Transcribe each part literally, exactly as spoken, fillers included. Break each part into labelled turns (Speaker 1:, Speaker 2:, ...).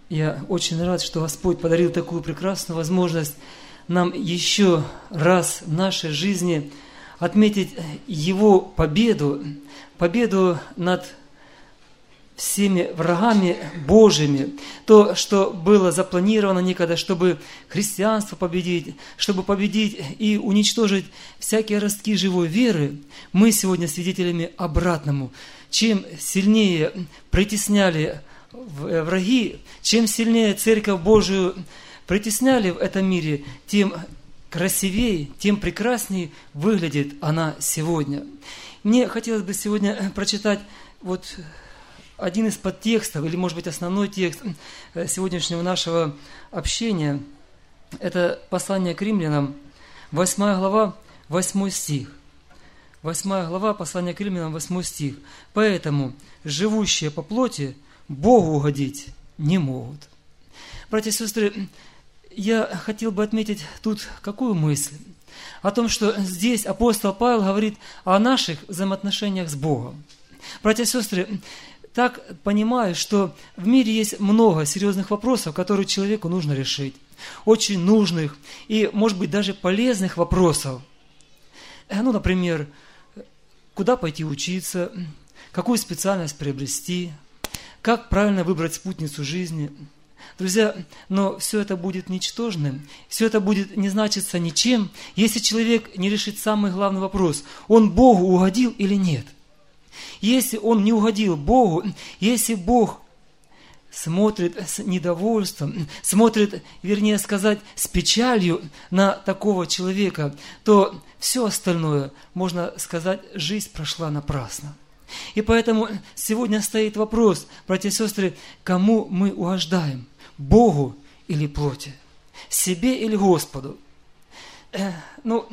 Speaker 1: Я очень рад, что Господь подарил такую прекрасную возможность нам еще раз в нашей жизни отметить Его победу, победу над всеми врагами Божьими. То, что было запланировано некогда, чтобы христианство победить, чтобы победить и уничтожить всякие ростки живой веры, мы сегодня свидетелями обратному. Чем сильнее притесняли враги, чем сильнее Церковь Божию притесняли в этом мире, тем красивее, тем прекраснее выглядит она сегодня. Мне хотелось бы сегодня прочитать вот один из подтекстов, или, может быть, основной текст сегодняшнего нашего общения. Это послание к римлянам, восьмая глава, восьмой стих. восьмая глава, послание к римлянам, восьмой стих. «Поэтому живущие по плоти Богу угодить не могут». Братья и сестры, я хотел бы отметить тут какую мысль? О том, что здесь апостол Павел говорит о наших взаимоотношениях с Богом. Братья и сестры, так понимаю, что в мире есть много серьезных вопросов, которые человеку нужно решить. Очень нужных и, может быть, даже полезных вопросов. Ну, например, куда пойти учиться, какую специальность приобрести, как правильно выбрать спутницу жизни. Друзья, но все это будет ничтожным, все это будет не значиться ничем, если человек не решит самый главный вопрос: он Богу угодил или нет? Если он не угодил Богу, если Бог смотрит с недовольством, смотрит, вернее сказать, с печалью на такого человека, то все остальное, можно сказать, жизнь прошла напрасно. И поэтому сегодня стоит вопрос, братья и сестры, кому мы угождаем? Богу или плоти? Себе или Господу? Э, ну,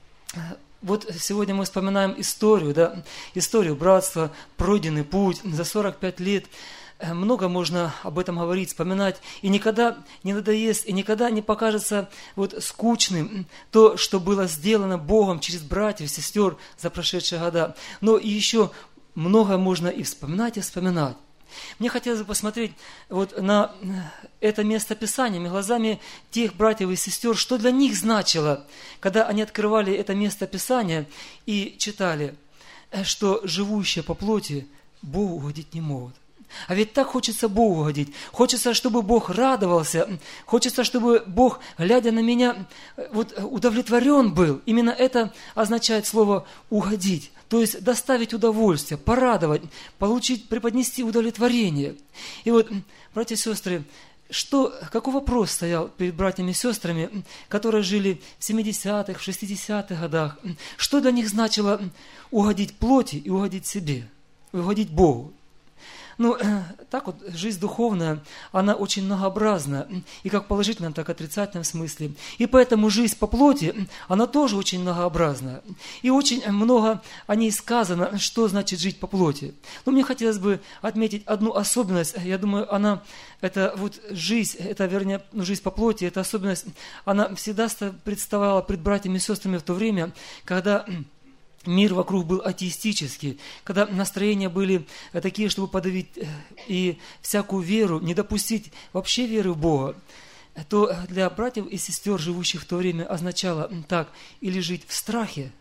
Speaker 1: вот сегодня мы вспоминаем историю, да, историю братства, пройденный путь за сорок пять лет. Много можно об этом говорить, вспоминать, и никогда не надоест, и никогда не покажется вот скучным то, что было сделано Богом через братьев, сестер за прошедшие года. Но и еще много можно и вспоминать, и вспоминать. Мне хотелось бы посмотреть вот на это место Писания глазами тех братьев и сестер, что для них значило, когда они открывали это место Писания и читали, что живущие по плоти Богу угодить не могут. А ведь так хочется Богу угодить. Хочется, чтобы Бог радовался. Хочется, чтобы Бог, глядя на меня, вот, удовлетворен был. Именно это означает слово «угодить». То есть доставить удовольствие, порадовать, получить, преподнести удовлетворение. И вот, братья и сестры, что, какой вопрос стоял перед братьями и сестрами, которые жили в семидесятых, в шестидесятых годах? Что для них значило угодить плоти и угодить себе, угодить Богу? Ну, так вот, жизнь духовная, она очень многообразна, и как в положительном, так и отрицательном смысле. И поэтому жизнь по плоти, она тоже очень многообразна. И очень много о ней сказано, что значит жить по плоти. Но мне хотелось бы отметить одну особенность, я думаю, она, это вот жизнь, это, вернее, ну, жизнь по плоти, эта особенность, она всегда представала пред братьями и сестрами в то время, когда мир вокруг был атеистический, когда настроения были такие, чтобы подавить и всякую веру, не допустить вообще веры в Бога, то для братьев и сестер, живущих в то время, означало так: или жить в страхе,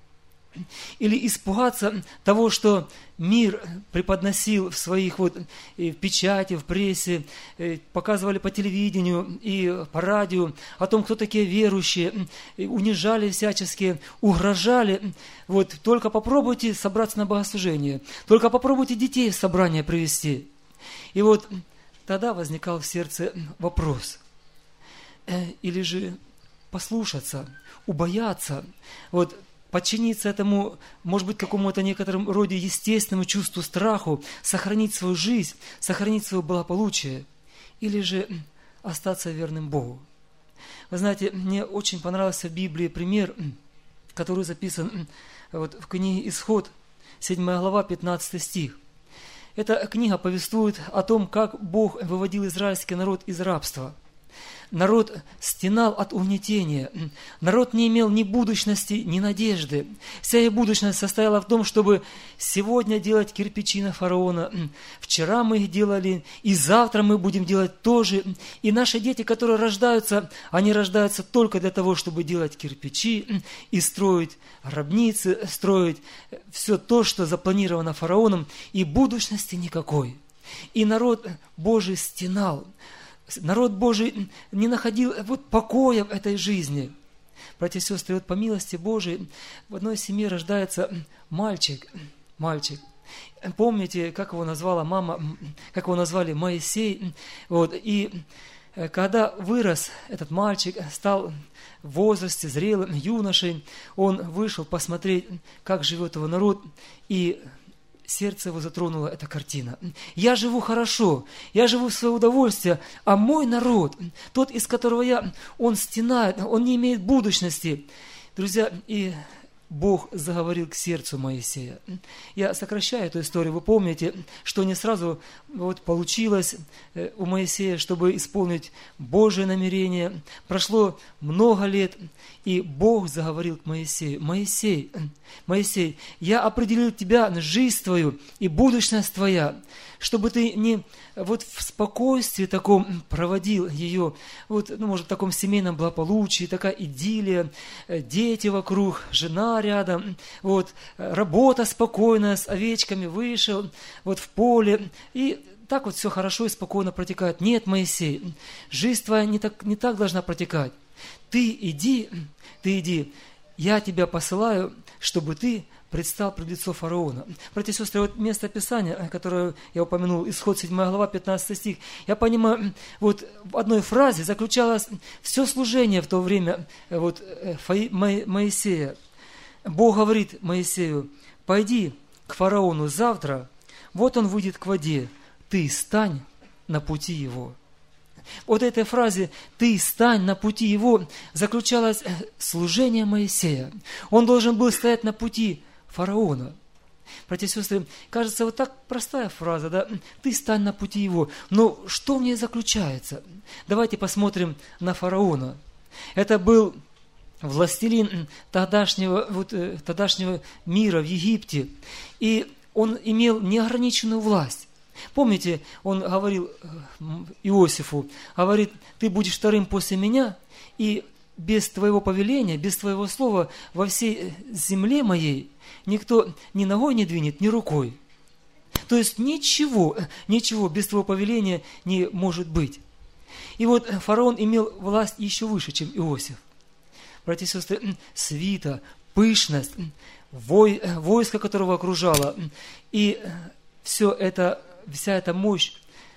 Speaker 1: или испугаться того, что мир преподносил в своих вот в печати, в прессе, показывали по телевидению и по радио о том, кто такие верующие, унижали всячески, угрожали. Вот только попробуйте собраться на богослужение, только попробуйте детей в собрание привести. И вот тогда возникал в сердце вопрос: или же послушаться, убояться, вот подчиниться этому, может быть, какому-то некотором роде естественному чувству страху, сохранить свою жизнь, сохранить свое благополучие, или же остаться верным Богу. Вы знаете, мне очень понравился в Библии пример, который записан вот в книге «Исход», седьмая глава, пятнадцатый стих. Эта книга повествует о том, как Бог выводил израильский народ из рабства. народ стенал от угнетения. Народ не имел ни будущности, ни надежды. Вся их будущность состояла в том, чтобы сегодня делать кирпичи на фараона. Вчера мы их делали, и завтра мы будем делать тоже. И наши дети, которые рождаются, они рождаются только для того, чтобы делать кирпичи и строить гробницы, строить все то, что запланировано фараоном, и будущности никакой. И народ Божий стенал. Народ Божий не находил вот покоя в этой жизни. Братья и сестры, вот по милости Божией в одной семье рождается мальчик. Мальчик. Помните, как его назвала мама, как его назвали Моисей. Вот. И когда вырос этот мальчик, стал в возрасте зрелым, юношей, он вышел посмотреть, как живет его народ, и сердце его затронула эта картина. Я живу хорошо, я живу в свое удовольствие, а мой народ, тот, из которого я, он стенает, он не имеет будущности. Друзья, и Бог заговорил к сердцу Моисея. Я сокращаю эту историю. Вы помните, что не сразу вот получилось у Моисея, чтобы исполнить Божие намерение. Прошло много лет, и Бог заговорил к Моисею. Моисей, Моисей, я определил тебя, жизнь твою и будущность твоя, чтобы ты не вот в спокойствии таком проводил ее, вот, ну, может, в таком семейном благополучии, такая идиллия, дети вокруг, жена рядом, вот, работа спокойная, с овечками вышел, вот в поле, и так вот все хорошо и спокойно протекает. Нет, Моисей, жизнь твоя не так, не так должна протекать. Ты иди, ты иди, я тебя посылаю, чтобы ты предстал пред лицо фараона. Братья и сестры, вот место Писания, которое я упомянул, Исход седьмая глава, пятнадцатый стих, я понимаю, вот в одной фразе заключалось все служение в то время вот, Моисея. Бог говорит Моисею: пойди к фараону завтра, вот он выйдет к воде, ты стань на пути его. Вот этой фразе «ты стань на пути его» заключалось служение Моисея. Он должен был стоять на пути фараона. Братья и сестры, кажется, вот так простая фраза, да? «Ты стань на пути его». Но что в ней заключается? Давайте посмотрим на фараона. Это был властелин тогдашнего, вот, тогдашнего мира в Египте. И он имел неограниченную власть. Помните, он говорил Иосифу, говорит: ты будешь вторым после меня, и без твоего повеления, без твоего слова во всей земле моей никто ни ногой не двинет, ни рукой. То есть ничего, ничего без твоего повеления не может быть. И вот фараон имел власть еще выше, чем Иосиф. Братья и сестры, свита, пышность, вой, войско, которого окружало, и все это, вся эта мощь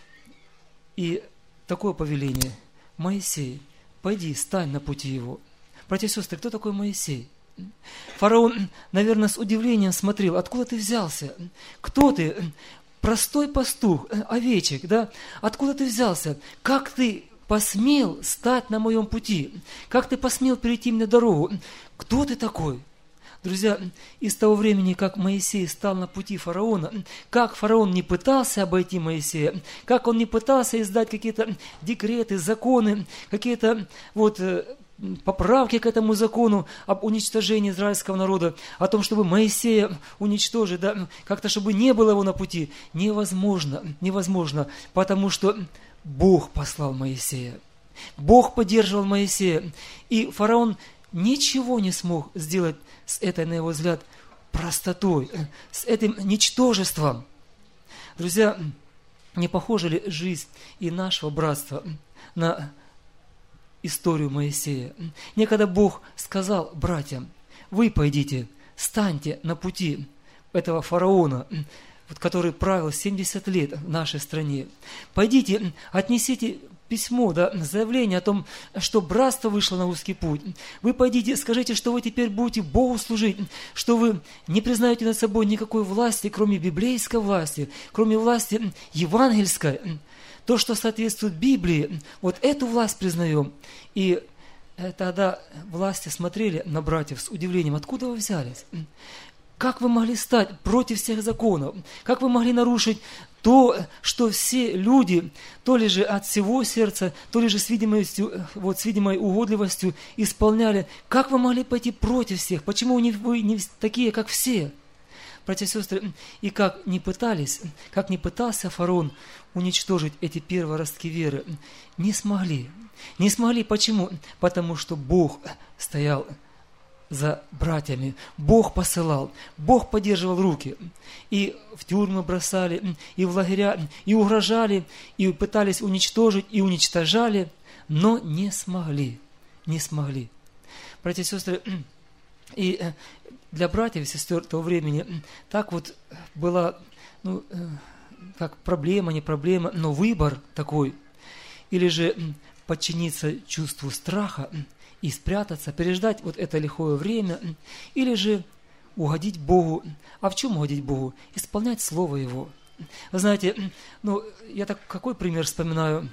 Speaker 1: и такое повеление: Моисей, пойди, стань на пути его. Братья и сестры, кто такой Моисей? Фараон, наверное, с удивлением смотрел: откуда ты взялся? Кто ты? Простой пастух, овечек, да? Откуда ты взялся? Как ты посмел стать на моем пути? Как ты посмел перейти мне дорогу? Кто ты такой? Друзья, из того времени, как Моисей стал на пути фараона, как фараон не пытался обойти Моисея, как он не пытался издать какие-то декреты, законы, какие-то вот поправки к этому закону об уничтожении израильского народа, о том, чтобы Моисея уничтожить, да, как-то чтобы не было его на пути, невозможно, невозможно, потому что Бог послал Моисея. Бог поддерживал Моисея, и фараон ничего не смог сделать с этой, на его взгляд, простотой, с этим ничтожеством. Друзья, не похожа ли жизнь и нашего братства на историю Моисея? Некогда Бог сказал братьям: вы пойдите, станьте на пути этого фараона, который правил семьдесят лет в нашей стране. Пойдите, отнесите письмо, да, заявление о том, что братство вышло на узкий путь. Вы пойдите, скажите, что вы теперь будете Богу служить, что вы не признаете над собой никакой власти, кроме библейской власти, кроме власти евангельской. То, что соответствует Библии, вот эту власть признаем. И тогда власти смотрели на братьев с удивлением: откуда вы взялись? Как вы могли стать против всех законов? Как вы могли нарушить то, что все люди, то ли же от всего сердца, то ли же с видимостью, вот, с видимой угодливостью исполняли. Как вы могли пойти против всех? Почему вы не такие, как все? Братья и сестры, и как не пытались, как не пытался фараон уничтожить эти перворостки веры, не смогли. Не смогли. Почему? Потому что Бог стоял за братьями. Бог посылал, Бог поддерживал руки. И в тюрьмы бросали, и в лагеря, и угрожали, и пытались уничтожить, и уничтожали, но не смогли. Не смогли. Братья и сестры, и для братьев и сестер того времени так вот была, ну, как проблема, не проблема, но выбор такой. Или же подчиниться чувству страха и спрятаться, переждать вот это лихое время, или же угодить Богу. А в чем угодить Богу? Исполнять Слово Его. Вы знаете, ну, я так какой пример вспоминаю?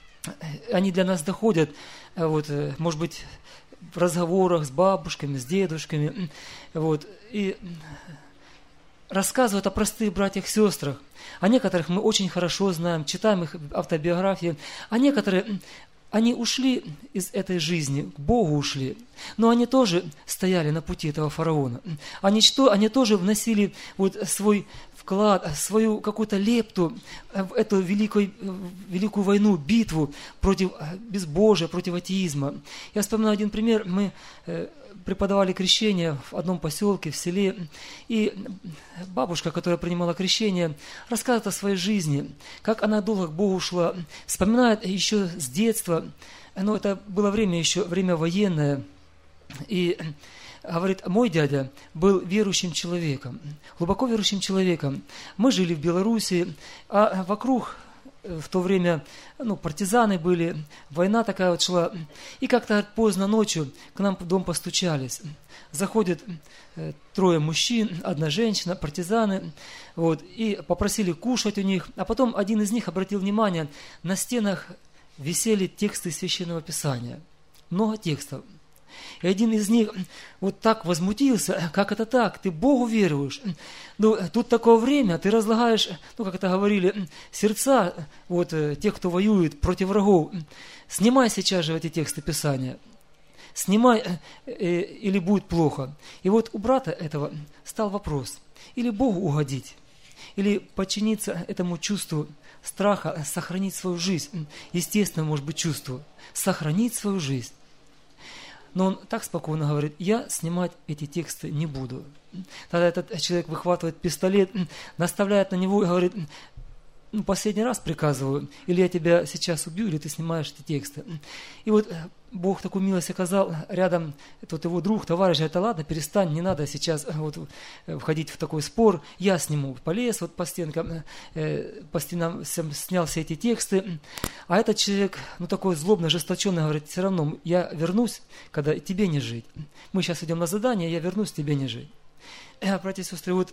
Speaker 1: Они для нас доходят, вот, может быть, в разговорах с бабушками, с дедушками, вот, и рассказывают о простых братьях и сестрах. О некоторых мы очень хорошо знаем, читаем их автобиографии, а некоторые, они ушли из этой жизни, к Богу ушли, но они тоже стояли на пути этого фараона. Они, что, они тоже вносили вот свой вклад, свою какую-то лепту в эту великую, великую войну, битву против безбожия, против атеизма. Я вспоминаю один пример. Мы преподавали крещение в одном поселке, в селе, и бабушка, которая принимала крещение, рассказывает о своей жизни, как она долго к Богу шла, вспоминает еще с детства, но это было время еще, время военное, и говорит, мой дядя был верующим человеком, глубоко верующим человеком. Мы жили в Беларуси, а вокруг в то время, ну, партизаны были, война такая вот шла. И как-то поздно ночью к нам в дом постучались. Заходят э, трое мужчин, одна женщина, партизаны, вот, и попросили кушать у них. А потом один из них обратил внимание, на стенах висели тексты Священного Писания. Много текстов. И один из них вот так возмутился, как это так, ты Богу веруешь. Ну, тут такое время, ты разлагаешь, ну, как это говорили, сердца вот, тех, кто воюет против врагов. Снимай сейчас же эти тексты Писания. Снимай, э, или будет плохо. И вот у брата этого стал вопрос, или Богу угодить, или подчиниться этому чувству страха, сохранить свою жизнь, естественно, может быть, чувству, сохранить свою жизнь. Но он так спокойно говорит, я снимать эти тексты не буду. Тогда этот человек выхватывает пистолет, наставляет на него и говорит, ну, последний раз приказываю, или я тебя сейчас убью, или ты снимаешь эти тексты. И вот Бог такую милость оказал, рядом тот его друг, товарищ, говорит, да ладно, перестань, не надо сейчас вот входить в такой спор, я сниму. Полез вот по стенкам, э, по стенам снял все эти тексты, а этот человек, ну такой злобно, ожесточенный, говорит, все равно я вернусь, когда тебе не жить. Мы сейчас идем на задание, я вернусь, тебе не жить. Э, братья и сестры, вот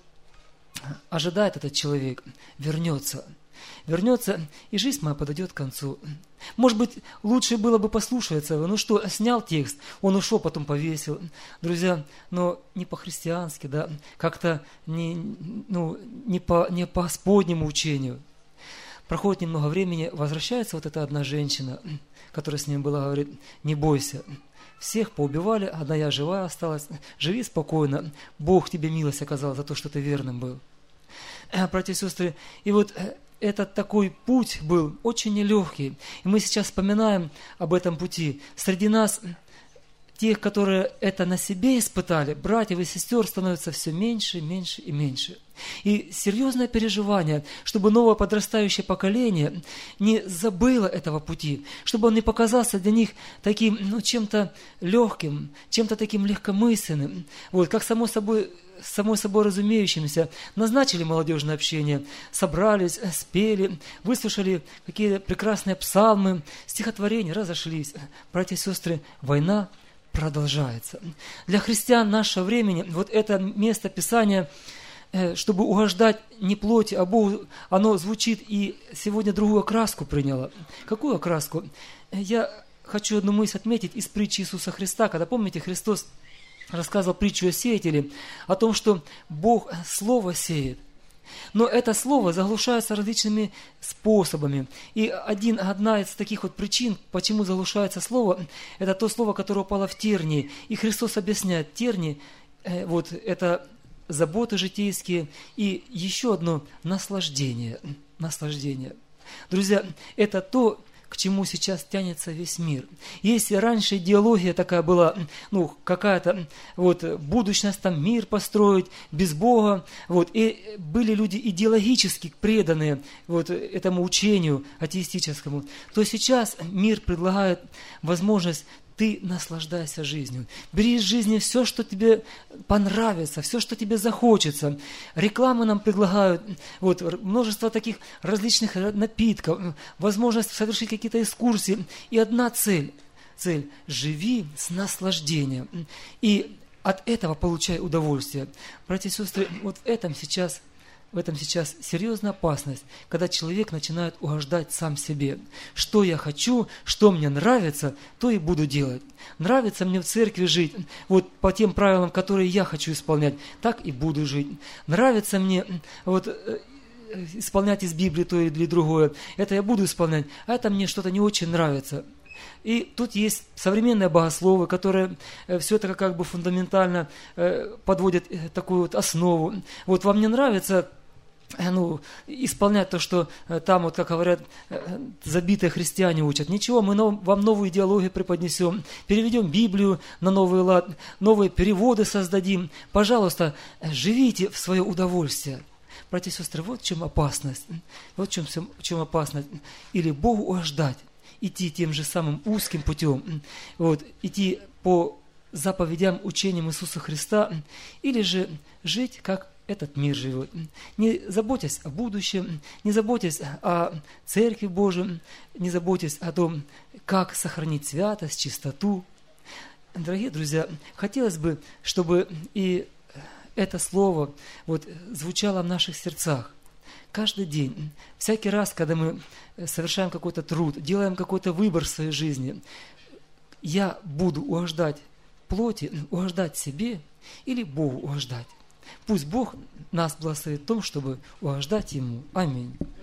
Speaker 1: ожидает этот человек, вернется. Вернется, и жизнь моя подойдет к концу. Может быть, лучше было бы послушаться его. Ну что, снял текст, он ушел, потом повесил. Друзья, но не по-христиански, да, как-то не, ну, не по, не по Господнему учению. Проходит немного времени, возвращается вот эта одна женщина, которая с ним была, говорит, не бойся. Всех поубивали, одна я живая осталась. Живи спокойно, Бог тебе милость оказал за то, что ты верным был. Братья и сестры, и вот этот такой путь был очень нелегкий. И мы сейчас вспоминаем об этом пути. Среди нас, тех, которые это на себе испытали, братьев и сестер становится все меньше, меньше и меньше. И серьезное переживание, чтобы новое подрастающее поколение не забыло этого пути, чтобы он не показался для них таким, ну, чем-то легким, чем-то таким легкомысленным. Вот, как само собой, само собой разумеющимся, назначили молодежное общение, собрались, спели, выслушали какие прекрасные псалмы, стихотворения, разошлись. Братья и сестры, война продолжается. Для христиан нашего времени вот это место Писания, чтобы угождать не плоти, а Богу, оно звучит и сегодня другую окраску приняло. Какую окраску? Я хочу одну мысль отметить из притчи Иисуса Христа, когда, помните, Христос рассказывал притчу о сеятеле, о том, что Бог Слово сеет. Но это слово заглушается различными способами. И один, одна из таких вот причин, почему заглушается слово, это то слово, которое упало в тернии. И Христос объясняет, тернии, э, вот это заботы житейские и еще одно наслаждение. Наслаждение. Друзья, это то, к чему сейчас тянется весь мир. Если раньше идеология такая была, ну, какая-то вот будущность, там мир построить без Бога, вот, и были люди идеологически преданные вот этому учению атеистическому, то сейчас мир предлагает возможность: ты наслаждайся жизнью. Бери из жизни все, что тебе понравится, все, что тебе захочется. Рекламы нам предлагают, вот, множество таких различных напитков, возможность совершить какие-то экскурсии. И одна цель, цель – живи с наслаждением. И от этого получай удовольствие. Братья и сестры, вот в этом сейчас В этом сейчас серьезная опасность, когда человек начинает угождать сам себе. Что я хочу, что мне нравится, то и буду делать. Нравится мне в церкви жить, вот по тем правилам, которые я хочу исполнять, так и буду жить. Нравится мне вот исполнять из Библии то или другое, это я буду исполнять, а это мне что-то не очень нравится. И тут есть современные богословы, которые все это как бы фундаментально подводят такую вот основу. Вот вам не нравится ну, исполнять то, что там, вот, как говорят, забитые христиане учат. Ничего, мы вам новую идеологию преподнесем, переведем Библию на новый лад, новые переводы создадим. Пожалуйста, живите в свое удовольствие. Братья и сестры, вот в чем опасность. Вот в чем, в чем опасность. Или Богу угождать, идти тем же самым узким путем, вот, идти по заповедям, учениям Иисуса Христа, или же жить, как этот мир живет, не заботясь о будущем, не заботясь о Церкви Божией, не заботясь о том, как сохранить святость, чистоту. Дорогие друзья, хотелось бы, чтобы и это слово вот, звучало в наших сердцах. Каждый день, всякий раз, когда мы совершаем какой-то труд, делаем какой-то выбор в своей жизни, я буду угождать плоти, угождать себе или Богу угождать. Пусть Бог нас благословит в том, чтобы угождать Ему. Аминь.